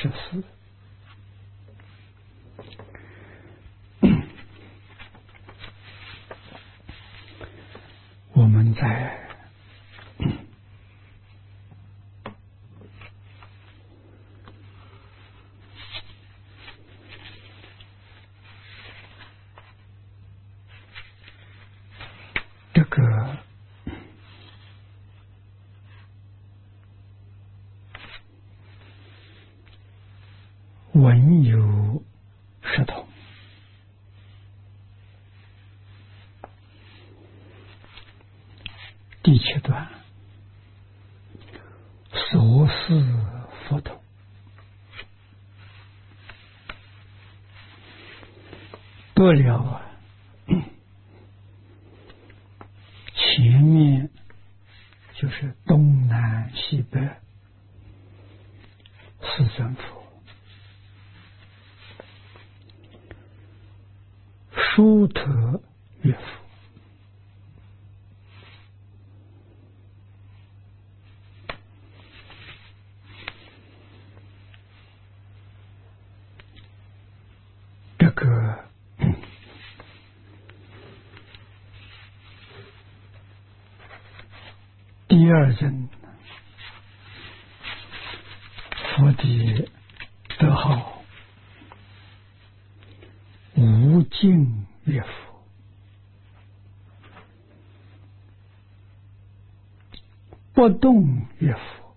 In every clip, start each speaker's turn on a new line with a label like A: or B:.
A: 14。我们在这个文有识同，第7段所思佛同，得了前面就是东南西北四尊佛，殊特乐佛，这个第2人佛的德号无尽乐佛，不动乐佛，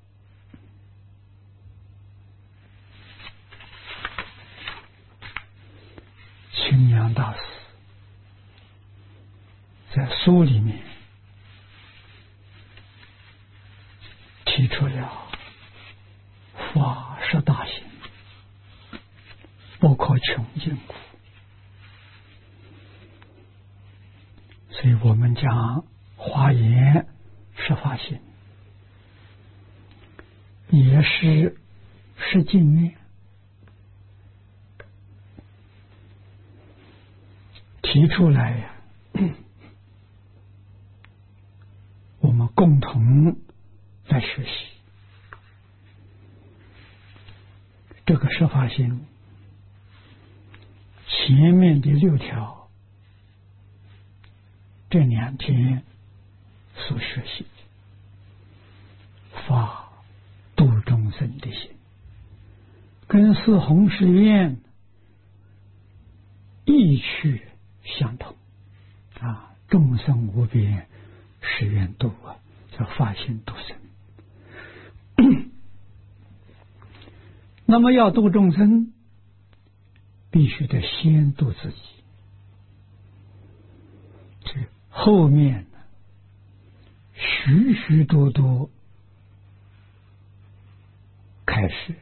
A: 清扬大师在书里面提出了法实大行，不可穷尽故。所以我们讲华严十法行，也是实境面提出来呀，我们共同来学习。这个十法行前面的6条，这2天所学习的法度众生的心，跟四弘誓愿意趣相同啊！众生无边誓愿度啊，叫法心度生。那么要度众生，必须得先度自己。这后面许许多多开始，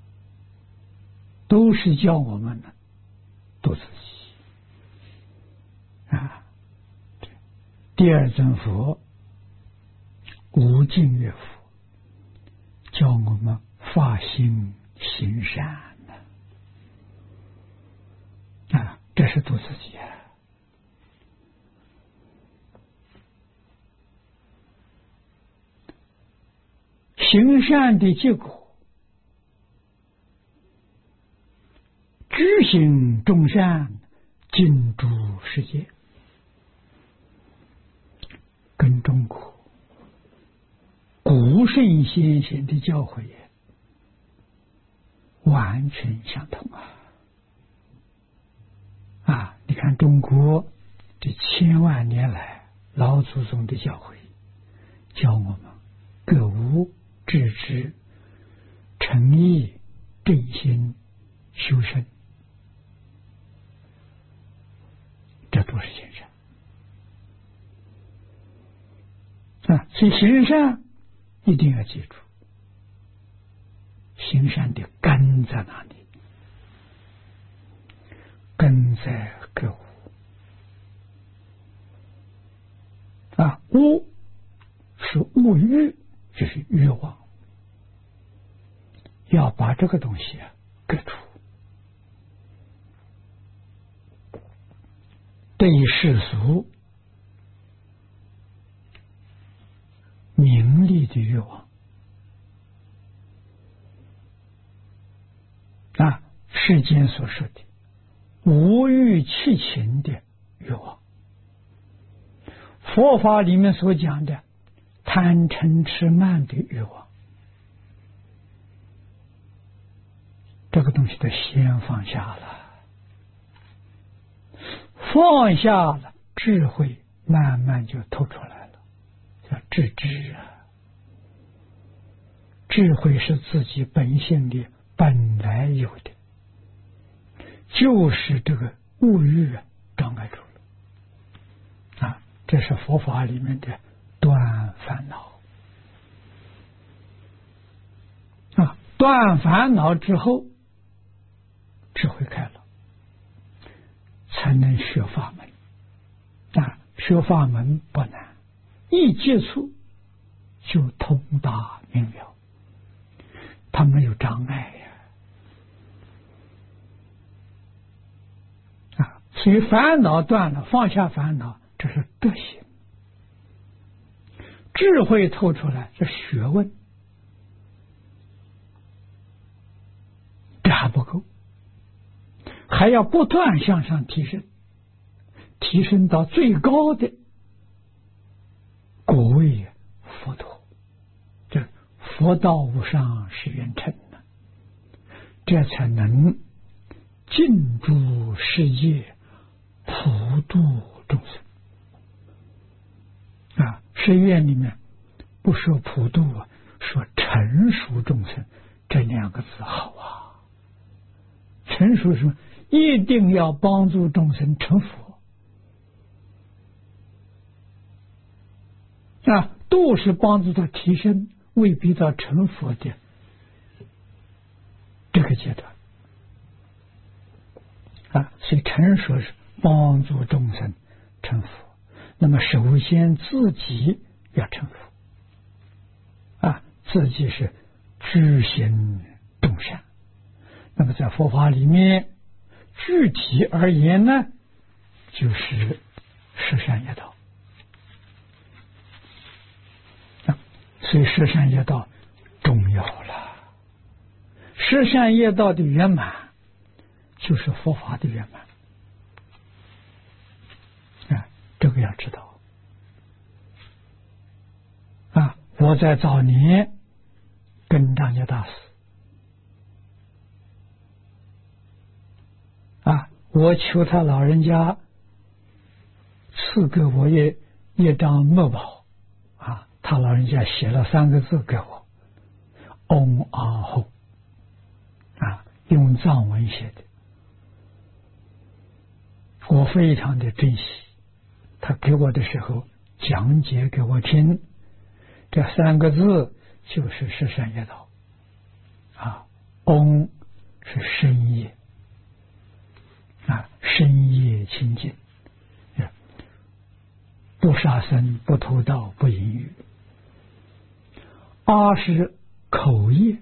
A: 都是教我们呢度自己啊。第2尊佛无尽乐佛，教我们发心行善啊，这是度自己啊。行善的结果，具行众善，尽诸世界，跟中国古圣先贤的教诲完全相同啊！你看中国这千万年来老祖宗的教诲，教我们格物致知、诚意、正心、修身，这都是行善啊！所以行善一定要记住，行善的根在哪里？根在格物啊！物是物欲，就是欲望，要把这个东西割除。对于世俗名利的欲望， 世间所说的无欲七情的欲望，佛法里面所讲的贪嗔痴慢的欲望，这个东西都先放下了，放下了，智慧慢慢就透出来了，叫智智啊。智慧是自己本性里本来有的，就是这个物欲障碍住了这是佛法里面的断烦恼断烦恼之后，智慧开了，才能学法门学法门不难，一接触就通达明了，它没有障碍所以烦恼断了，放下烦恼，这是德行。智慧透出来，这学问，这还不够，还要不断向上提升，提升到最高的果位佛陀，这佛道无上是圆成的，这才能尽诸世界，普度众生誓愿里面不说普度说成熟众生，这两个字好成熟是一定要帮助众生成佛度是帮助他提升，未必到成佛的这个阶段所以成熟是帮助众生成佛，那么首先自己要成佛自己是知行动善。那么在佛法里面具体而言呢，就是十善业道所以十善业道重要了。十善业道的圆满就是佛法的圆满这个要知道我在早年跟张家大师我求他老人家赐给我一张墨宝他老人家写了3个字给我，嗡阿吽用藏文写的，我非常的珍惜。他给我的时候讲解给我听，这3个字就是十善业道嗡是深业深业清净，不杀生，不偷盗，不淫欲。阿是口业，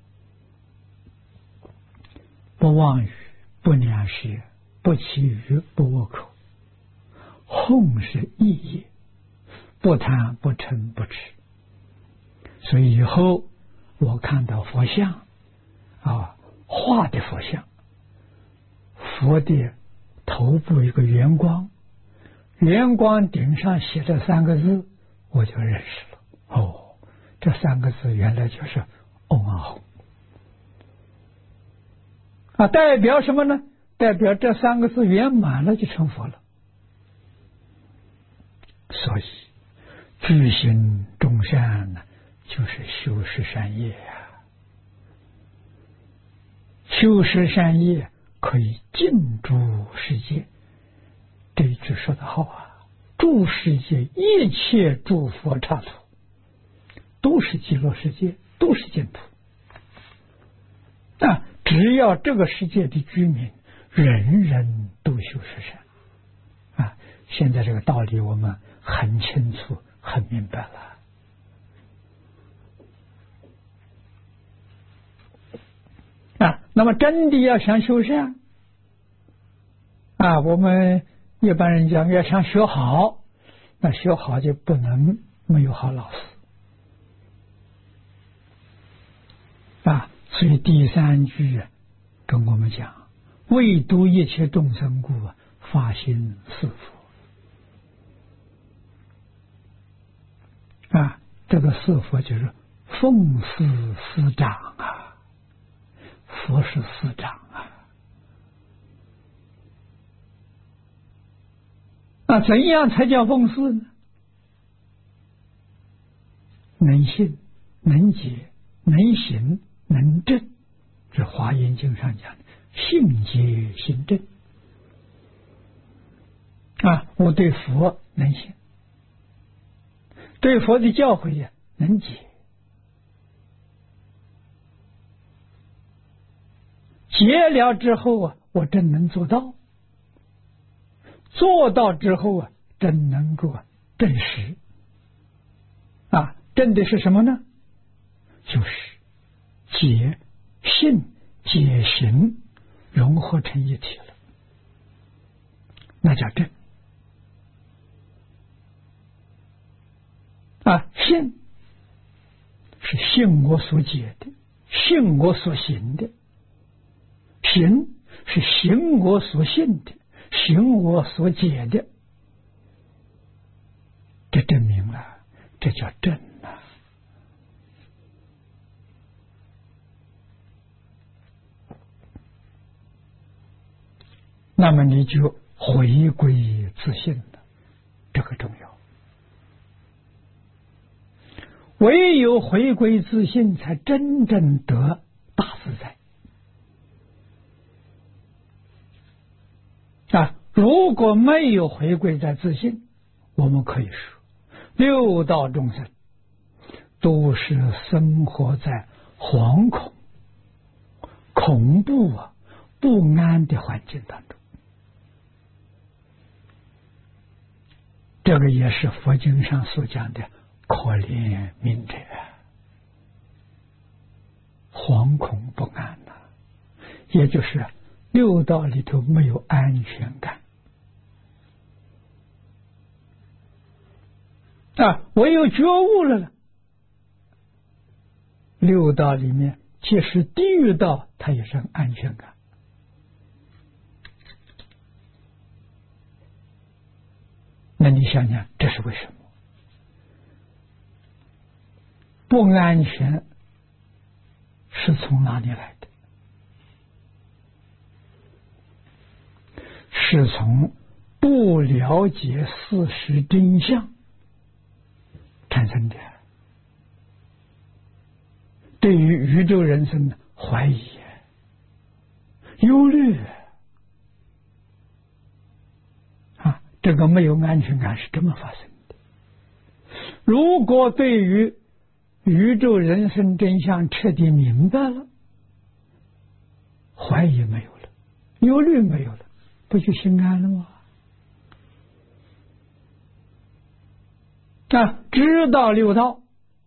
A: 不妄语，不两舌，不绮语，不恶口。吽是意业，不贪，不嗔，不痴。所以以后我看到佛像画的佛像，佛的头部一个圆光，圆光顶上写着3个字，我就认识了这3个字原来就是嗡阿吽代表什么呢？代表这3个字圆满了就成佛了。所以知行众善呢，就是修十善业修十善业可以尽诸世界，这一句说得好诸世界一切诸佛刹土都是极乐世界，都是净土只要这个世界的居民人人都修十善现在这个道理我们很清楚很明白了那么真的要想修善我们一般人讲要想学好，那学好就不能没有好老师所以第3句跟我们讲，为度一切众生故，发心是佛。这个是佛就是奉事师长啊，佛是师长啊。怎样才叫奉事呢？能信、能解、能行、能证，这《华严经》上讲的信解行证我对佛能信，对佛的教诲也能解，解了之后我真能做到，做到之后真能够证实证的是什么呢？就是解信解行融合成一体了，那叫证信是信我所解的，信我所行的；行是行我所信的，行我所解的。这证明了，这叫证啊。那么你就回归自信了，这个重要。唯有回归自信，才真正得大自在如果没有回归在自信，我们可以说六道众生都是生活在惶恐、恐怖不安的环境当中。这个也是佛经上所讲的可怜悯者，惶恐不安也就是六道里头没有安全感唯有觉悟了，六道里面即使地狱道，它也是安全感。那你想想，这是为什么？不安全是从哪里来的？是从不了解事实真相产生的。对于宇宙人生的怀疑、忧虑这个没有安全感是这么发生的。如果对于宇宙人生真相彻底明白了，怀疑没有了，忧虑没有了，不就心安了吗？知道六道，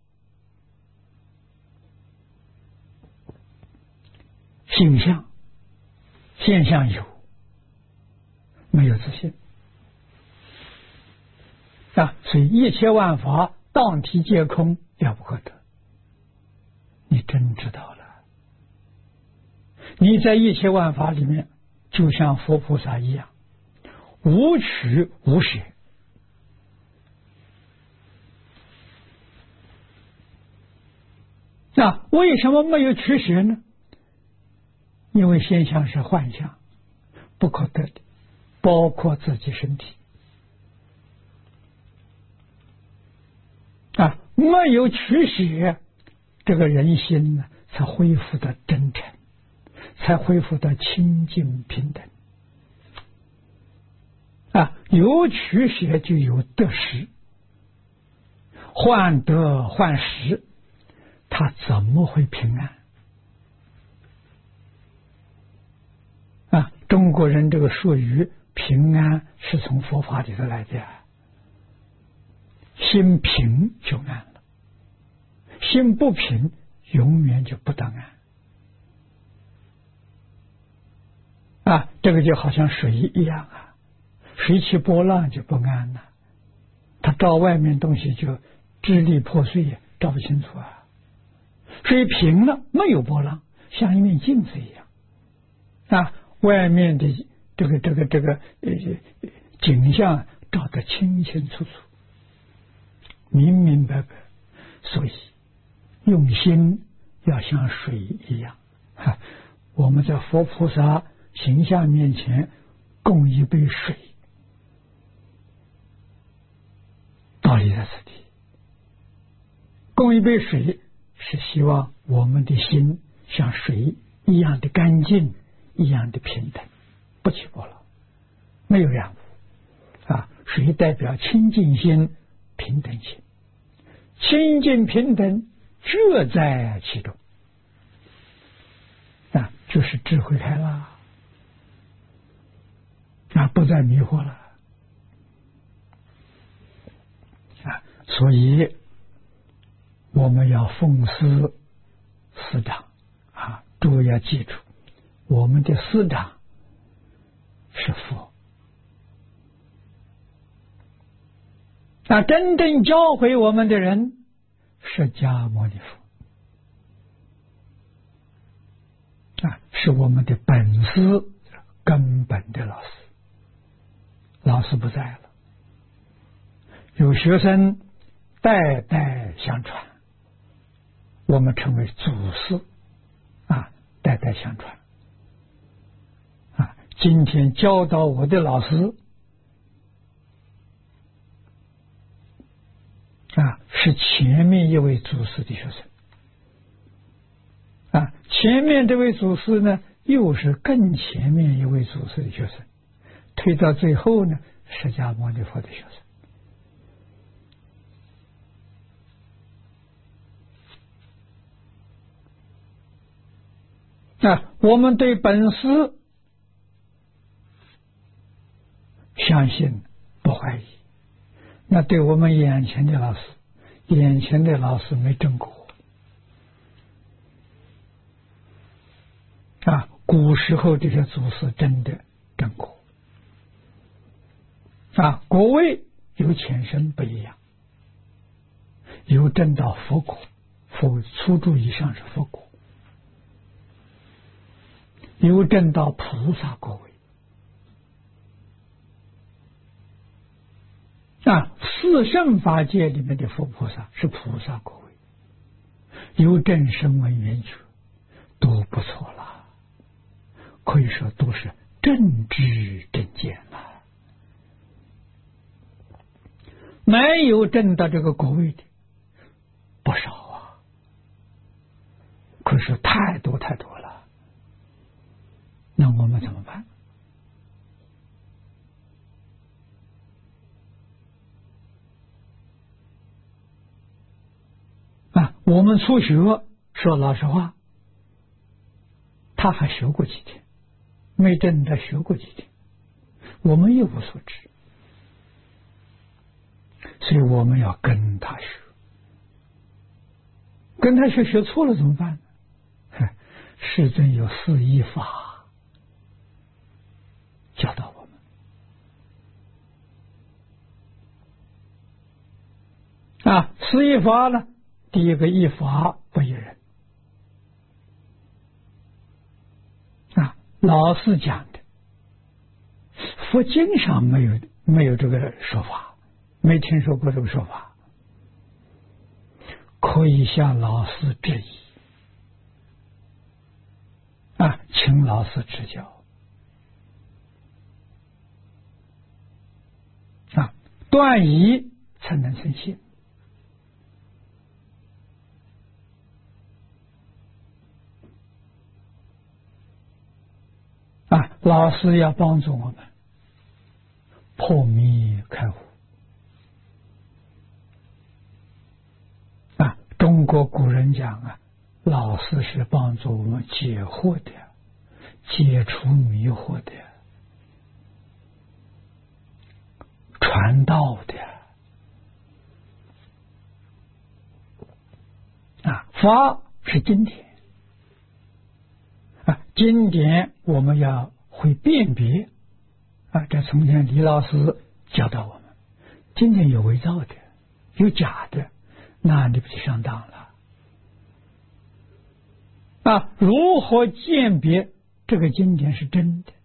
A: 现象有，没有自信所以一切万法当体皆空，了不可得。你真知道了，你在一切万法里面就像佛菩萨一样，无取无舍。为什么没有取舍呢？因为现象是幻象，不可得的，包括自己身体没有取舍，这个人心呢才恢复的真诚，才恢复的清净平等有取舍就有得失，患得患失，他怎么会平安中国人这个术语平安是从佛法里头来的心平就安了，心不平永远就不得安这个就好像水一样水起波浪就不安了，它照外面东西就支离破碎照不清楚水平了没有波浪，像一面镜子一样啊，外面的这个景象照得清清楚楚、明明白白，所以用心要像水一样。我们在佛菩萨形象面前供一杯水，道理在此地。供一杯水是希望我们的心像水一样的干净，一样的平等，不起波澜，没有染污。水代表清净心、平等心，清净平等各在其中，就是智慧开了，不再迷惑了。所以我们要奉师师长诸位要记住，我们的师长是佛，真正教诲我们的人释迦牟尼佛，是我们的本师，根本的老师。老师不在了，有学生代代相传，我们称为祖师代代相传。今天教导我的老师是前面一位祖师的学生。前面这位祖师呢，又是更前面一位祖师的学生，推到最后呢，释迦牟尼佛的学生。我们对本师相信不怀疑，那对我们眼前的老师没证果。古时候这些祖师真的证果。果位有前身不一样，有证到佛果，佛初住以上是佛果，有证到菩萨果位。四圣法界里面的佛菩萨是菩萨果位，有证声闻缘觉，都不错了。可以说都是正知正见了。没有证到这个果位的不少可是太多太多了。那我们怎么办？我们初学，说老实话，他还学过几天，没证的学过几天，我们一无所知，所以我们要跟他学。跟他学，学错了怎么办呢？世尊有四依法教导我们。四依法呢，第一个依法不依人。老师讲的，佛经上没有这个说法，没听说过这个说法，可以向老师质疑请老师指教断疑才能生信。老师要帮助我们破迷开悟。中国古人讲老师是帮助我们解惑的，解除迷惑的，传道的。法是经典。经典我们要会辨别这从前李老师教导我们，经典有伪造的，有假的，那你不就上当了？如何鉴别这个经典是真的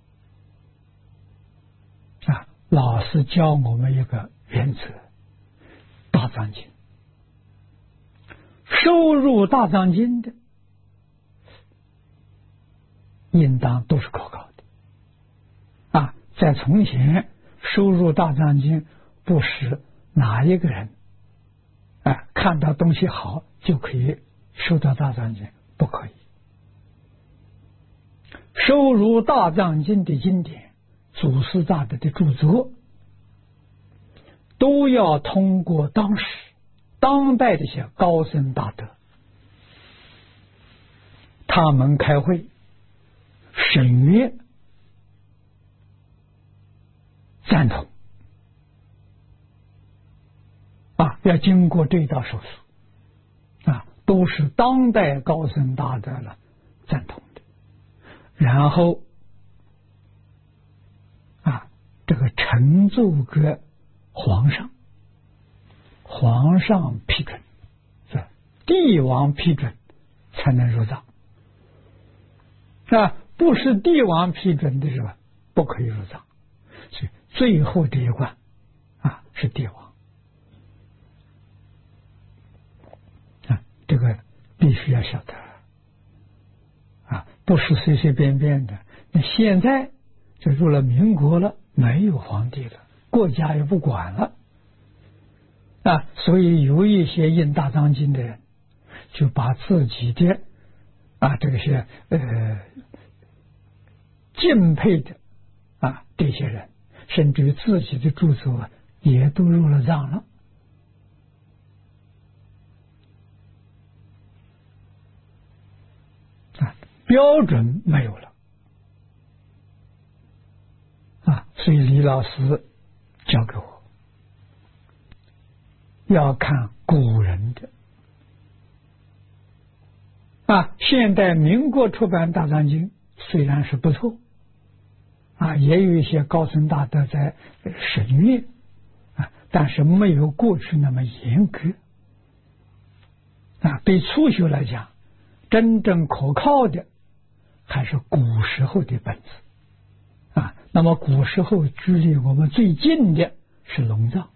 A: 啊。老师教我们一个原则：大藏经收入大藏经的，应当都是可靠的啊。在从前收入大藏经，不是哪一个人看到东西好就可以收到大藏经，不可以。收入大藏经的经典，祖师大德的著作，都要通过当代的一些高僧大德，他们开会审阅赞同要经过这道手术都是当代高僧大德了赞同的，然后这个呈奏给皇上批准，帝王批准才能入藏不是帝王批准的是吧？不可以入藏。所以最后这一关是帝王这个必须要晓得不是随随便便的。那现在就入了民国了，没有皇帝了，国家也不管了所以有一些印大藏经的人，就把自己的这些敬佩的这些人，甚至于自己的著作也都入了藏了标准没有了所以李老师教给我要看古人的现代民国出版大藏经虽然是不错也有一些高僧大德在审阅但是没有过去那么严格对初学来讲，真正可靠的还是古时候的本子那么古时候距离我们最近的是龙藏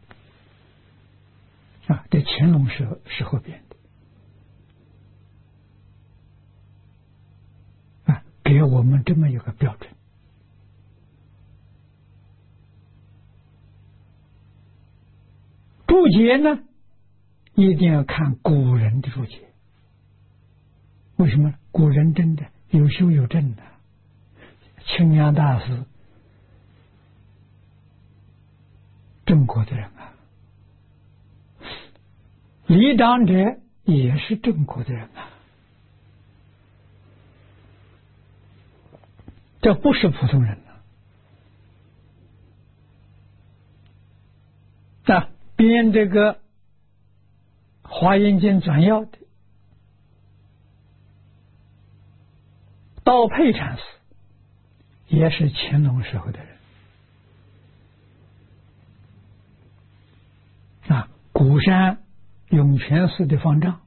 A: 这乾隆时候编的给我们这么一个标准。注解呢，一定要看古人的注解。为什么？古人真的有修有证的。清凉大师，郑国的人李长者也是郑国的人这不是普通人编这个《华严经》转要的道佩禅师也是乾隆时候的人鼓山涌泉寺的方丈，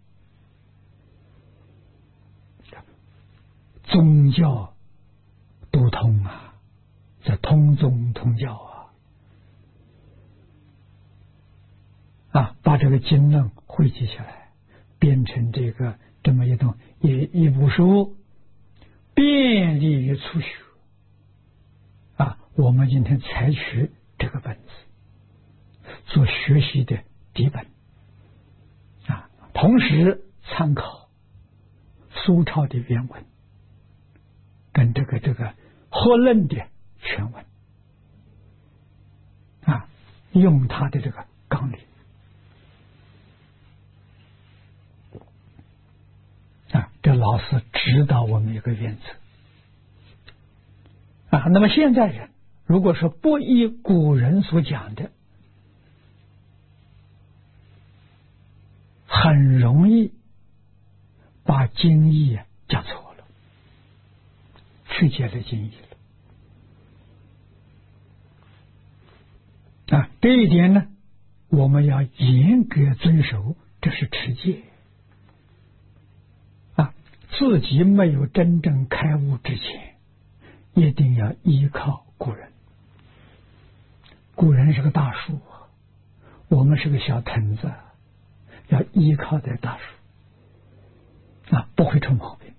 A: 宗教都通这通宗通教把这个经论汇集起来，编成这么一部书，便利于初学我们今天采取这个本子做学习的底本同时参考苏超的原文跟这个合论的全文用他的这个纲领这老师指导我们一个原则那么现在人如果说不依古人所讲的，很容易把经义讲错了，曲解了经义了这一点呢，我们要严格遵守，这是持戒自己没有真正开悟之前，一定要依靠古人。古人是个大树，我们是个小藤子，要依靠这大树不会出毛病。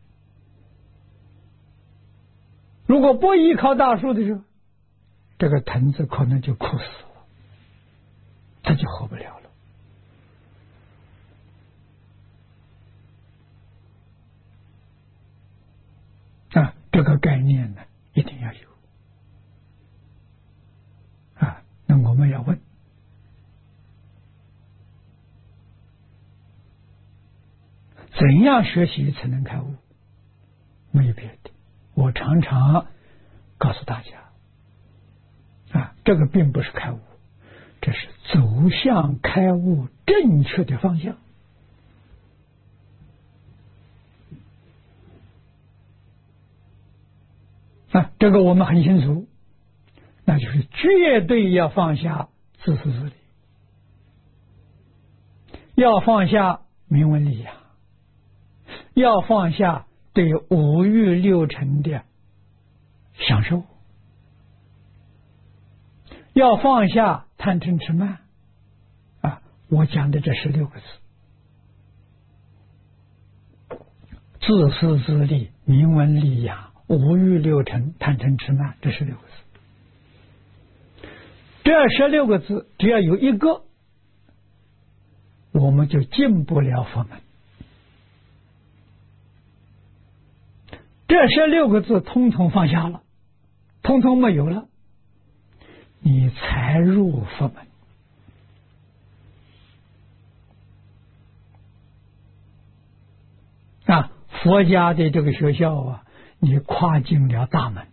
A: 如果不依靠大树的时候，这个藤子可能就枯死了，它就活不了了。这个概念呢，一定要有。那我们要问，怎样学习才能开悟？没有别的，我常常告诉大家，这个并不是开悟，这是走向开悟正确的方向。这个我们很清楚，那就是绝对要放下自私自利，要放下名闻利养，要放下对五欲六尘的享受，要放下贪嗔痴慢。我讲的这16个字：自私自利、名闻利养、五欲六尘、贪嗔痴慢，这16个字。这16个字只要有一个，我们就进不了佛门。这16个字通通放下了，通通没有了，你才入佛门。佛家的这个学校你跨进了大门，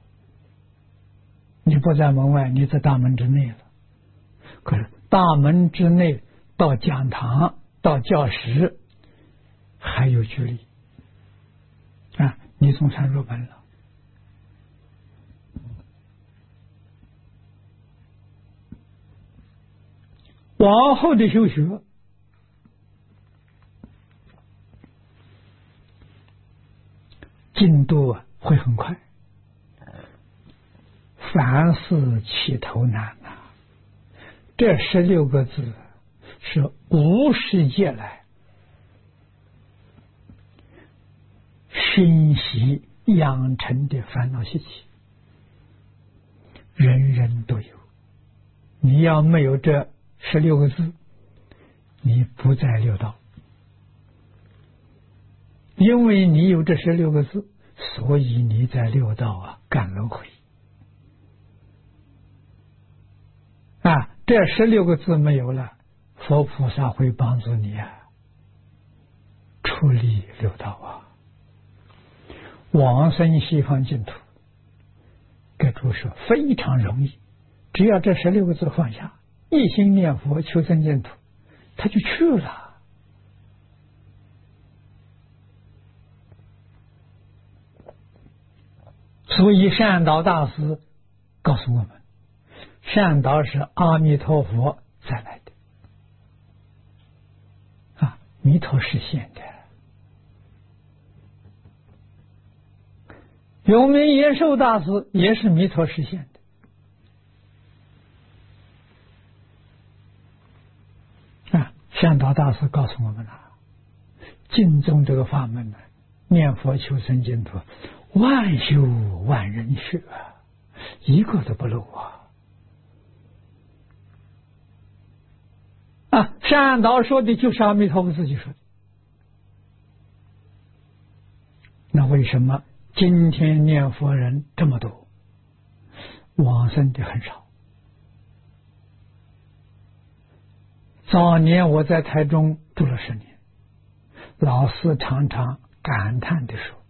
A: 你不在门外，你在大门之内了。可是大门之内到讲堂到教室还有距离你总算入门了。往后的修学进度会很快，凡事起头难这16个字是无世界来熏习养成的烦恼习气，人人都有。你要没有这16个字，你不在六道。因为你有这16个字，所以你在六道干轮回这16个字没有了，佛菩萨会帮助你出离六道往生西方净土。给诸说非常容易，只要这16个字放下，一心念佛求生净土，他就去了。所以善导大师告诉我们，善导是阿弥陀佛再来的弥陀实现的。永明延寿大师也是弥陀实现的善导大师告诉我们净宗这个法门念佛求生净土，万修万人学一个都不漏善导说的就是阿弥陀佛自己说的。那为什么今天念佛人这么多，往生的很少？早年我在台中住了10年，老师常常感叹地说，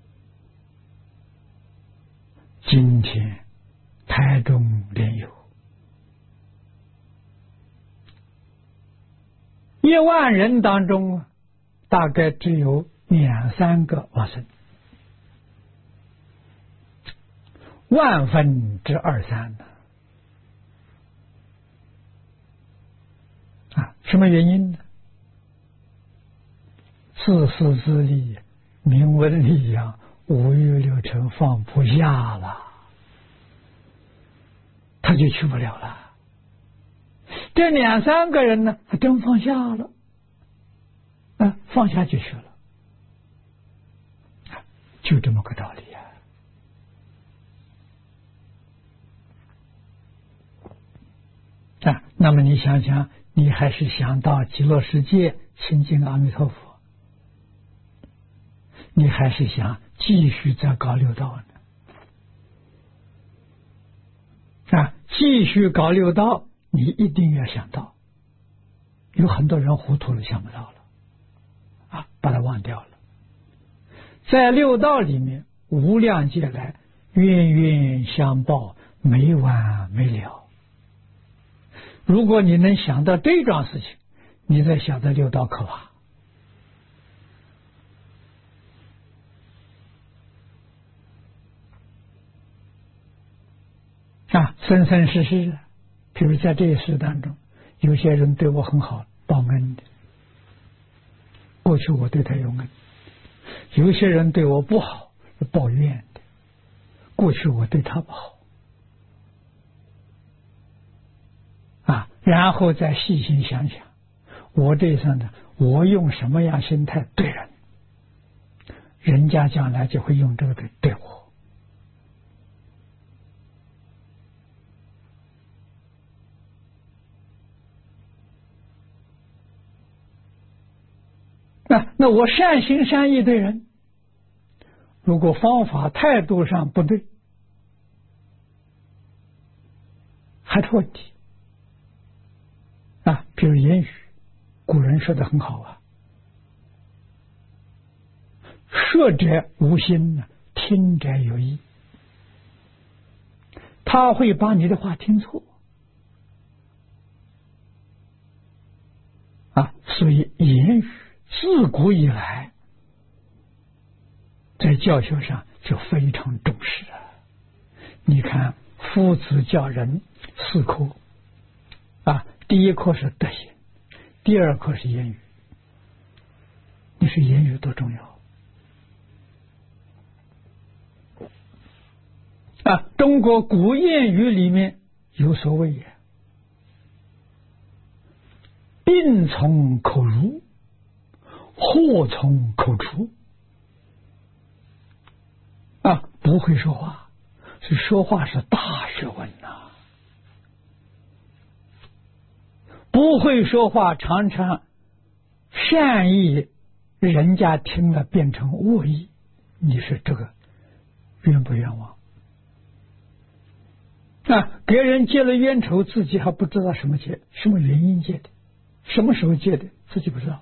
A: 今天台中莲友1万人当中大概只有2、3个往生，1/万分之2、3什么原因呢？自私自利， 名闻利养，五欲六尘放不下了，他就去不了了。这两三个人呢，他真放下了，放下就去了，就这么个道理那么你想想，你还是想到极乐世界亲近阿弥陀佛，你还是想继续再搞六道呢？继续搞六道，你一定要想到，有很多人糊涂了，想不到了，把它忘掉了。在六道里面，无量劫来，冤冤相报，没完没了。如果你能想到这桩事情，你再晓得六道可怕。生生世世，比如在这一世当中，有些人对我很好，报恩的，过去我对他有恩；有些人对我不好，报怨的，过去我对他不好。然后再细心想想，我这一生呢，我用什么样心态对人，人家将来就会用这个对我。那我善心善意对人，如果方法态度上不对，还是问题。比如言语，古人说的很好说者无心，听者有意。他会把你的话听错所以言语自古以来在教学上就非常重视你看夫子教人4课第一课是德行，第二课是言语。你说言语多重要中国古谚语里面有所谓也，病从口入，祸从口出。不会说话，是说话是大学问不会说话，常常善意，人家听了变成恶意，你说这个冤不冤枉？别人结了冤仇，自己还不知道什么结，什么原因结的，什么时候结的，自己不知道。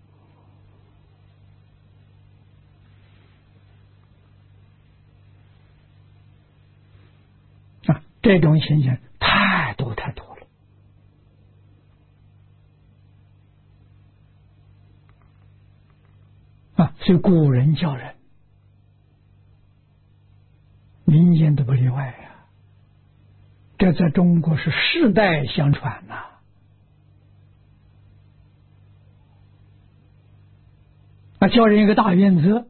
A: 这种情形太多太多了所以古人教人，民间都不例外这在中国是世代相传教人一个大原则，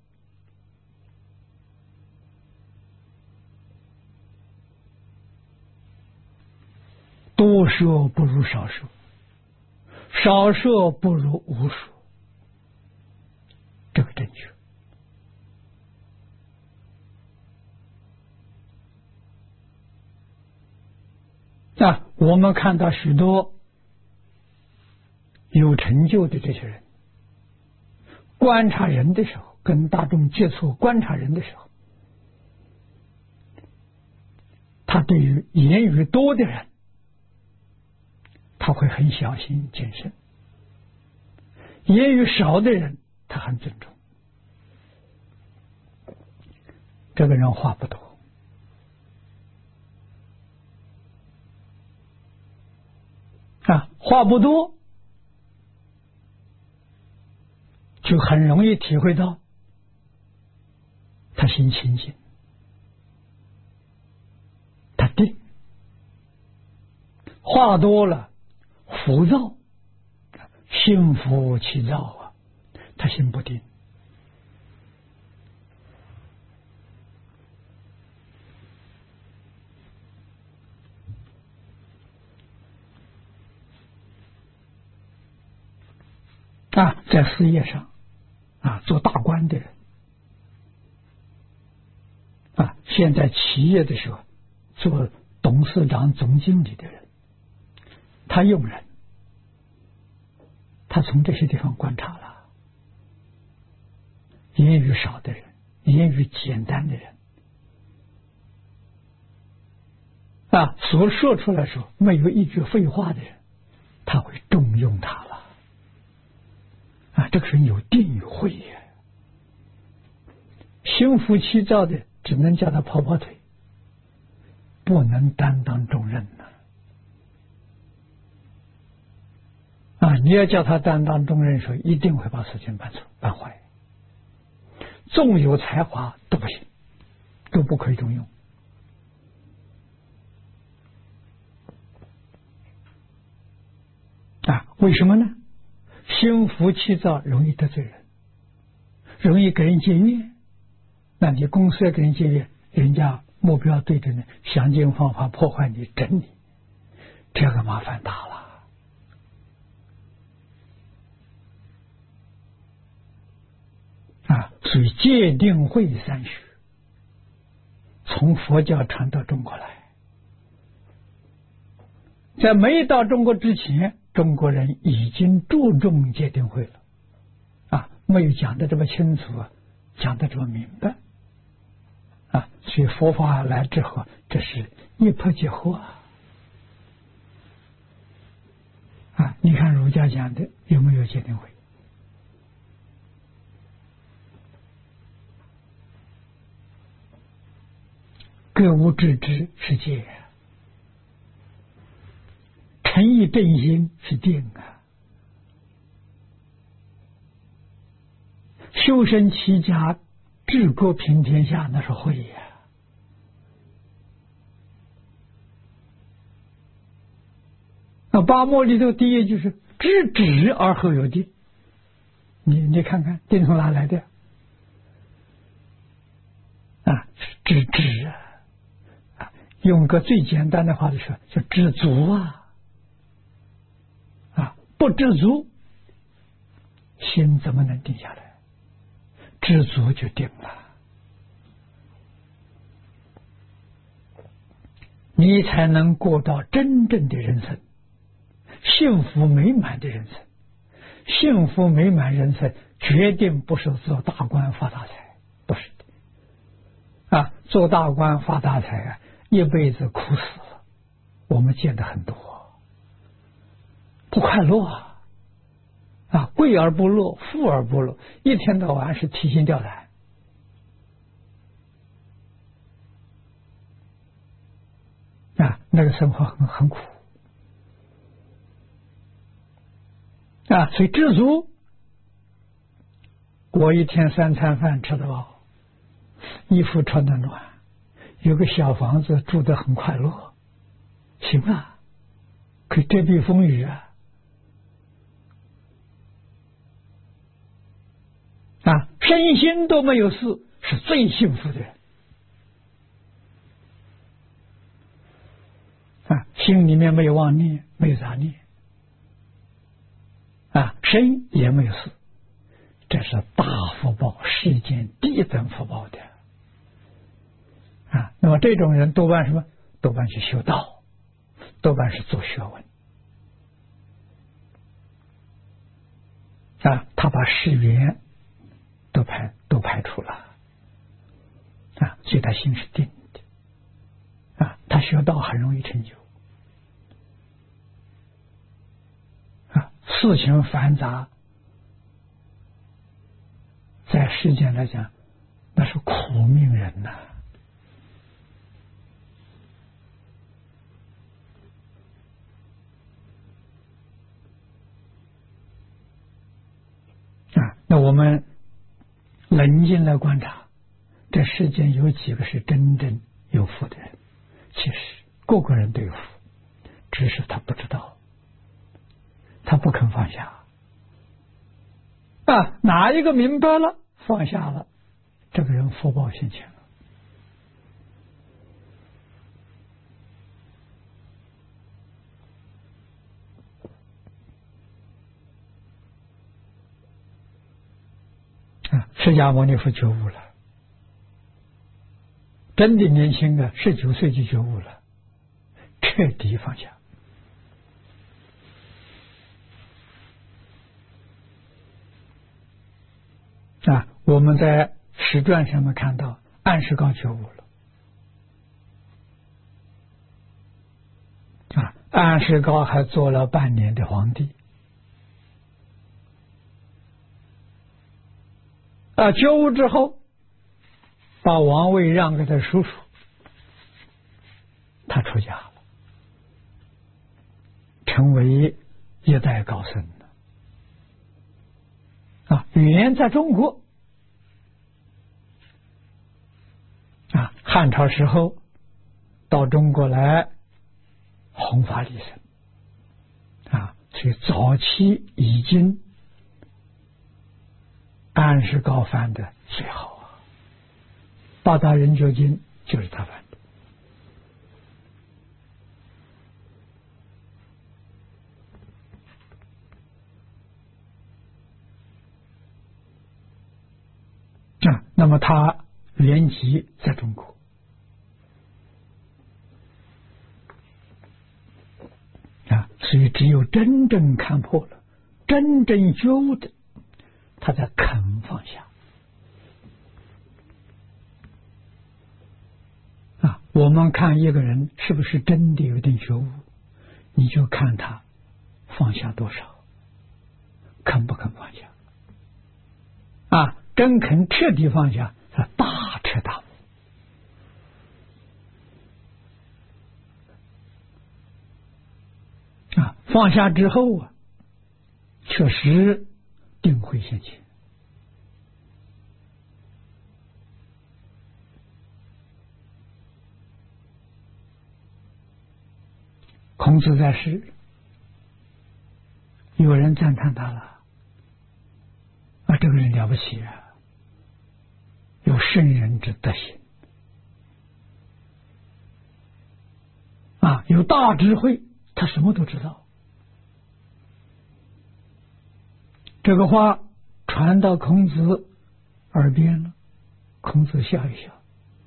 A: 多说不如少说，少说不如无说，这个正确。我们看到许多有成就的这些人，观察人的时候，跟大众接触观察人的时候，他对于言语多的人，他会很小心谨慎；言语少的人，他很尊重。这个人话不多话不多，就很容易体会到他心清净，他定。话多了浮躁，心浮气躁他心不定。 在事业上做大官的人现在企业的时候做董事长、总经理的人，他用人，他从这些地方观察了，言语少的人，言语简单的人所说出来的时候没有一句废话的人，他会重用他了这个人有定有慧呀。心浮气躁的只能叫他跑跑腿，不能担当重任你要叫他担当重任的时候，一定会把事情办坏，纵有才华都不行，都不可以重用为什么呢？心浮气躁容易得罪人，容易给人结怨。那你公司要给人结怨，人家目标对着你，想尽方法破坏你、整你，这个麻烦大了所以戒定慧三学从佛教传到中国来，在没到中国之前，中国人已经注重戒定慧了没有讲得这么清楚讲得这么明白所以佛法来之后，这是一破即惑你看儒家讲的有没有戒定慧？格物致知是戒诚意正心是定修身齐家治国平天下那是慧八末里头第一句是知止而后有定，你看看定从哪来的知止用个最简单的话就说，就知足不知足，心怎么能定下来？知足就定了，你才能过到真正的人生，幸福美满的人生。幸福美满人生决定不是做大官发大财，不是的做大官发大财一辈子苦死了，我们见得很多，不快乐贵而不乐，富而不乐，一天到晚是提心吊胆那个生活很苦所以知足，我一天3餐饭吃得饱，衣服穿得暖，有个小房子住得很快乐，行可以遮蔽风雨身心都没有事，是最幸福的人心里面没有妄念，没有杂念身也没有事，这是大福报，世间第一等福报的那么这种人多半什么？多半是修道，多半是做学问他把世缘都排除了所以他心是定的他学道很容易成就事情繁杂，在世间来讲那是苦命人那我们冷静来观察，这世间有几个是真正有福的人？其实个个人都有福，只是他不知道，他不肯放下哪一个明白了放下了，这个人福报现前了释迦牟尼佛觉悟了，真的年轻啊，19岁就觉悟了，彻底放下。我们在史传上面看到安世高觉悟了。安世高还做了半年的皇帝。觉悟之后，把王位让给他叔叔，他出家了，成为一代高僧了。原在中国。汉朝时候到中国来弘法利生。所以早期已经安世高翻的最好八大人觉经就是他翻的。那么他原籍在中国。所以只有真正看破了，真正觉悟的，他才肯放下。我们看一个人是不是真的有点觉悟，你就看他放下多少，肯不肯放下。真肯彻底放下，他大彻大悟。放下之后确实定慧现前。孔子在世，有人赞叹他了，这个人了不起有圣人之德行有大智慧，他什么都知道。这个话传到孔子耳边了，孔子笑一笑，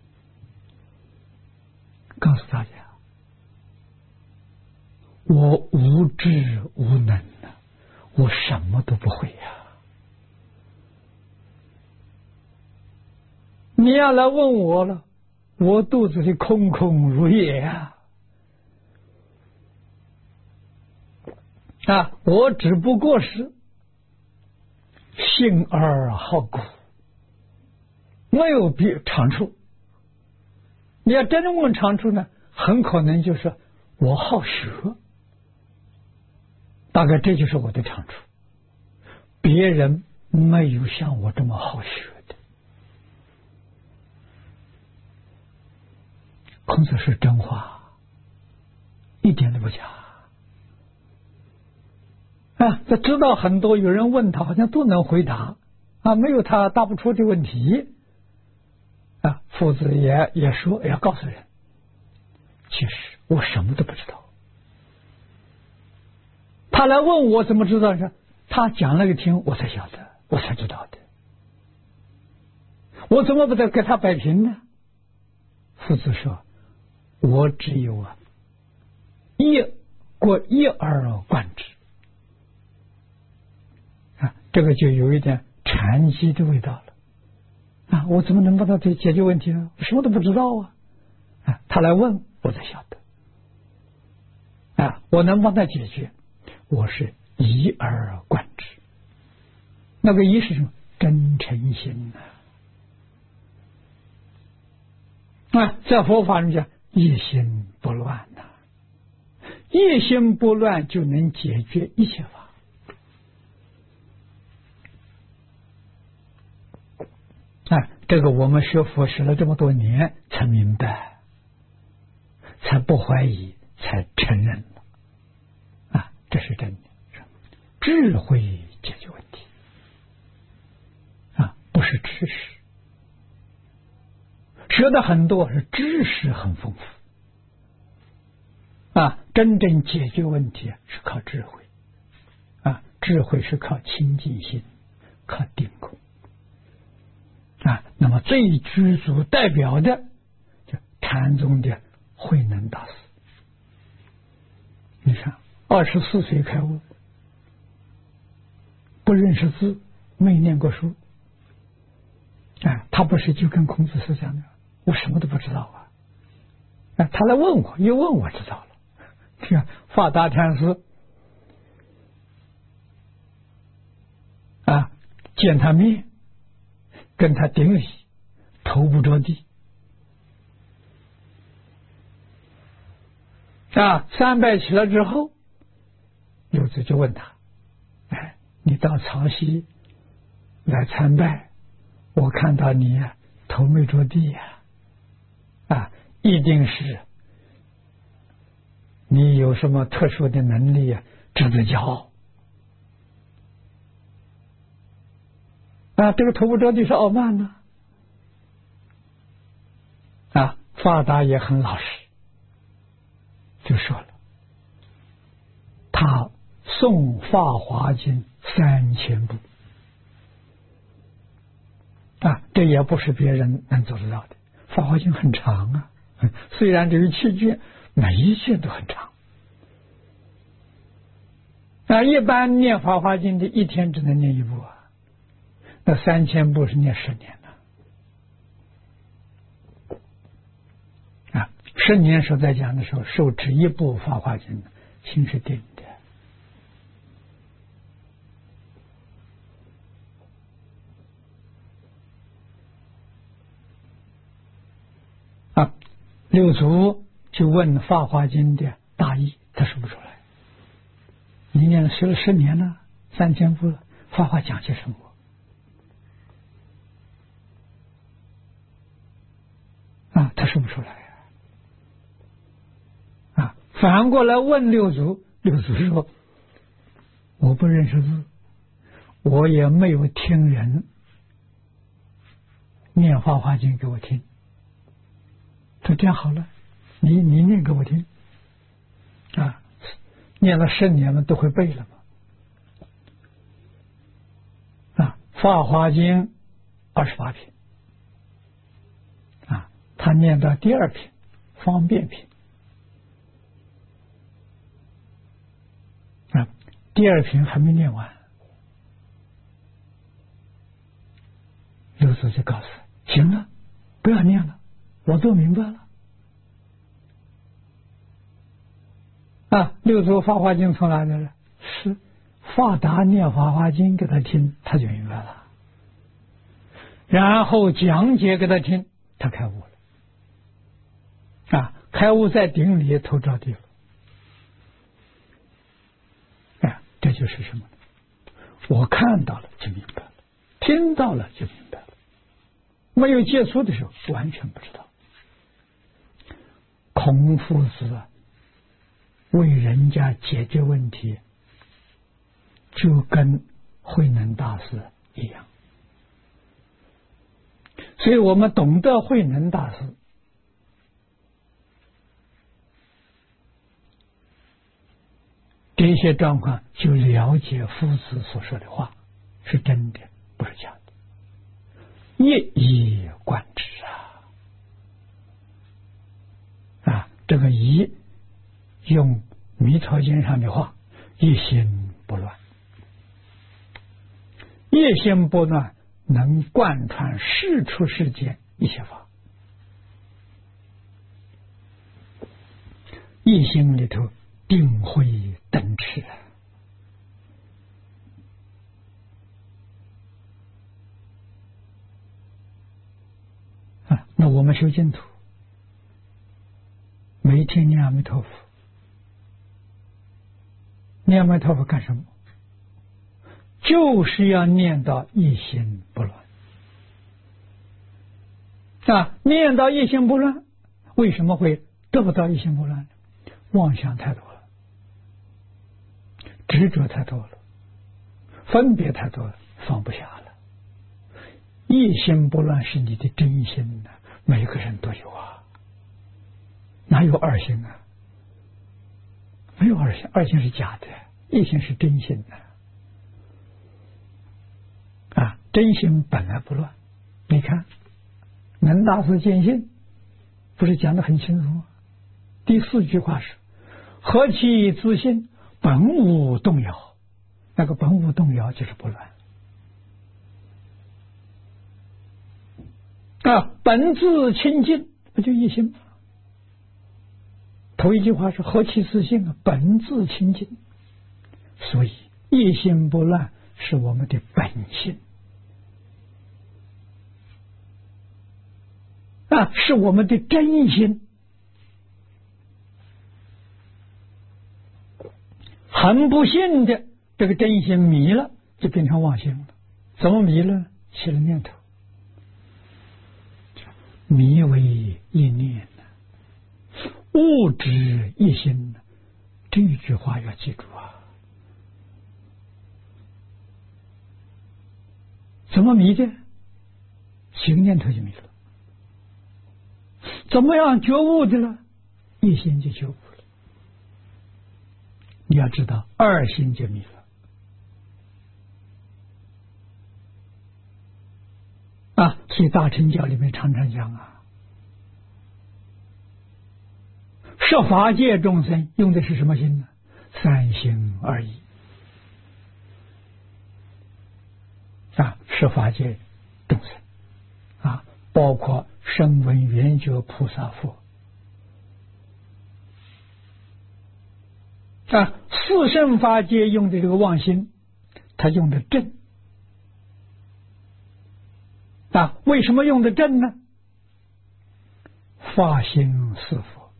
A: 告诉大家：我无知无能我什么都不会你要来问我了，我肚子里空空如也我只不过是性而好古，没有别长处。你要真问长处呢，很可能就是我好学，大概这就是我的长处。别人没有像我这么好学的。孔子是真话，一点都不假。他知道很多有人问他，好像都能回答没有他答不出的问题夫子也说要告诉人，其实我什么都不知道。他来问我怎么知道呢？他讲了个听，我才晓得，我才知道的。我怎么不得给他摆平呢？夫子说，我只有一而贯之。这个就有一点禅机的味道了我怎么能帮他解决问题呢？我什么都不知道他来问我才晓得我能帮他解决，我是一而贯之。那个一是什么？真诚心在佛法里讲一心不乱一心不乱就能解决一切法。这个我们学佛学了这么多年才明白，才不怀疑，才承认了这是真的。智慧解决问题不是知识。学的很多是知识很丰富真正解决问题是靠智慧智慧是靠清净心，靠定功那么最具足代表的就禅宗的慧能大师。你看，24岁开悟，不认识字，没念过书，他不是就跟孔子说讲的，我什么都不知道啊，他来问我，一问我知道了。这样法达禅师见他面，跟他顶礼，头不着地参拜起来之后，六祖就问他：你到曹溪来参拜，我看到你头没着地一定是你有什么特殊的能力值得骄傲这个头不着地是傲慢呢法达也很老实，就说了，他诵《法华经》3000部这也不是别人能做得到的。《法华经》很长虽然只有7卷，每一卷都很长一般念《法华经》的一天只能念一部那3000部是念10年的10年时候在讲的时候，受持一部《法华经》心是定的六祖就问《法华经》的大意，他说不出来。你念了学了10年了，3000部了，法华讲些什么他说不出来反过来问六祖，六祖说我不认识字，我也没有听人念《法华经》给我听。说这样好了，你念给我听念了10年了，都会背了嘛法华经》28品他念到第2品方便品第2品还没念完，六祖就告诉他行了，不要念了，我都明白了六祖《法华经》从哪来的？是法达念《法华经》给他听，他就明白了，然后讲解给他听，他开悟了开悟在顶里头着地了这就是什么？我看到了就明白了，听到了就明白了，没有接触的时候完全不知道。孔夫子为人家解决问题，就跟慧能大师一样。所以我们懂得慧能大师，这些状况就了解夫子所说的话是真的，不是假的，一以贯之这个一用弥陀经上的话，一心不乱，一心不乱能贯穿世出世间一切法，一心里头定慧灯炽那我们修净土，每天念阿弥陀佛，念阿弥陀佛干什么？就是要念到一心不乱念到一心不乱，为什么会得不到一心不乱呢？妄想太多了，执着太多了，分别太多了，放不下了。一心不乱是你的真心每个人都有哪有二心没有二心，二心是假的，一心是真心真心本来不乱， 你看，能大师见性不是讲得很清楚吗？第4句话是何其自性，本无动摇。那个本无动摇就是不乱本自清净，不就一心吗？头一句话是何其自性本自清净，所以一心不乱是我们的本性是我们的真心。很不幸的，这个真心迷了，就变成妄心了。怎么迷了？起了念头，迷为一念，物质一心。这一句话要记住怎么迷的？起个念头就迷了。怎么样觉悟的了？一心就觉悟了。你要知道，二心就迷了所以大乘教里面常常讲设法界众生用的是什么心呢？3心而已设法界众生包括声闻缘觉菩萨佛四圣法界用的这个妄心，他用的正为什么用的正呢？发心是佛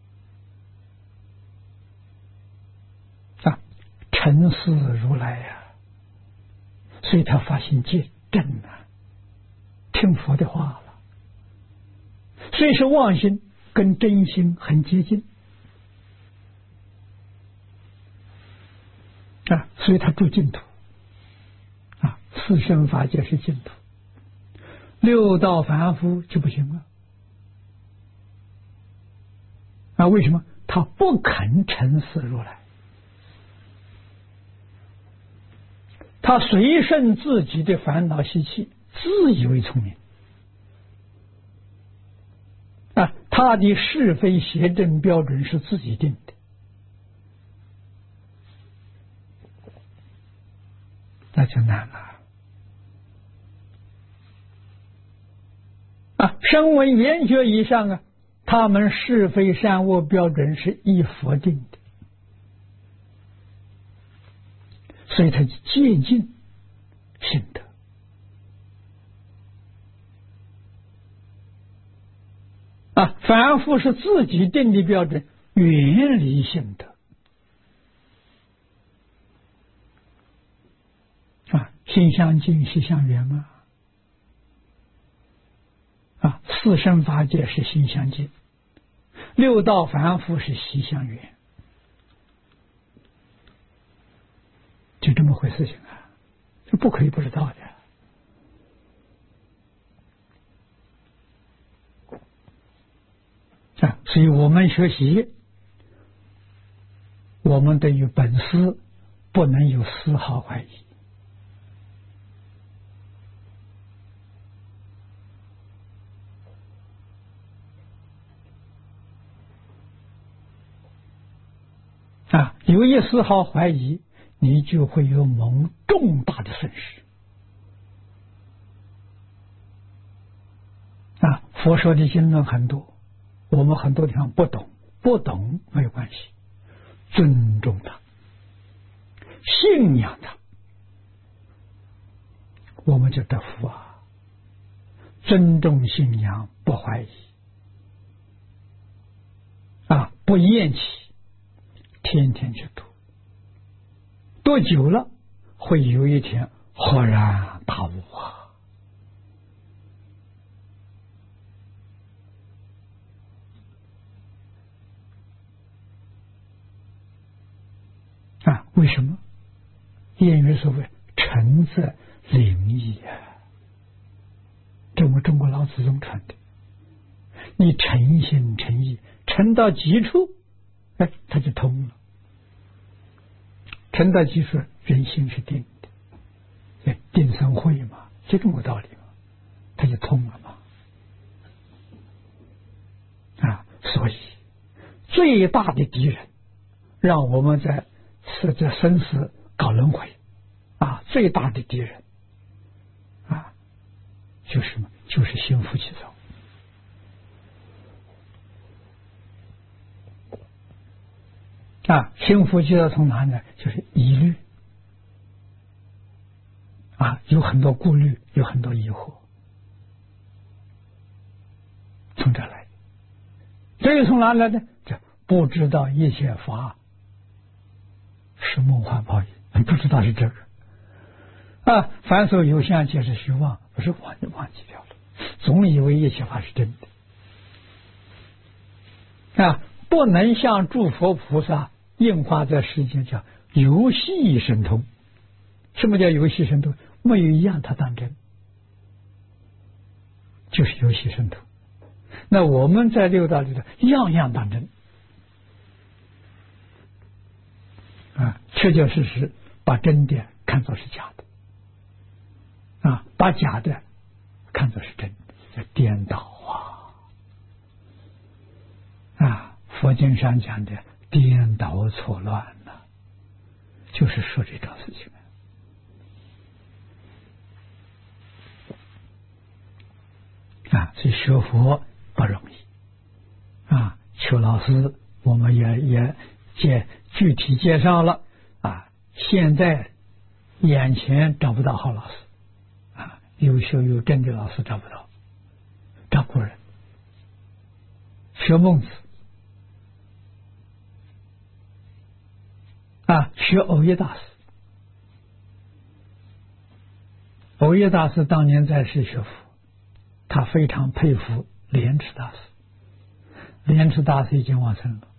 A: 尘世如来所以他发心戒正听佛的话了。所以是妄心跟真心很接近所以他住净土四圣法界是净土，六道凡夫就不行了为什么？他不肯承事如来，他随顺自己的烦恼习气，自以为聪明他的是非邪正标准是自己定的那就难了声闻缘觉以上他们是非善恶标准是依佛定的，所以他接近心得凡夫是自己定的标准，远离心得心相近习相远嘛四圣法界是心相近，六道凡夫是习相远，就这么回事情这不可以不知道的所以我们学习，我们对于本师不能有丝毫怀疑有一丝毫怀疑，你就会有蒙重大的损失佛说的经论很多，我们很多地方不懂没有关系，尊重它，信仰它，我们就得福尊重信仰，不怀疑不厌弃，天天去读，多久了会有一天豁然大悟为什么？谚语所谓诚则灵异这我们中国老祖宗传的，你诚心诚意，诚到极处它就通了。诚到极处，人心是定的，定生慧嘛，就这么个道理嘛。 他就通了嘛。所以最大的敌人，让我们在这生死搞轮回最大的敌人就是什么？就是心浮气躁心浮气躁从哪呢？就是疑虑有很多顾虑，有很多疑惑，从这来。这又从哪来的？这不知道一切法是梦幻泡影，不知道是这个凡所有相，皆是虚妄，不是忘记掉了，总以为一切法是真的不能像诸佛菩萨应化在世间，叫游戏神通。什么叫游戏神通？没有一样他当真，就是游戏神通。那我们在六道里头样样当真确确实实把真的看作是假的把假的看作是真的，叫颠倒佛经上讲的颠倒错乱就是说这种事情所以学佛不容易邱老师我们也具体介绍了现在眼前找不到好老师优秀有真的老师找不到，找古人学孟子学藕益大师。藕益大师当年在世学佛，他非常佩服莲池大师。莲池大师已经往生了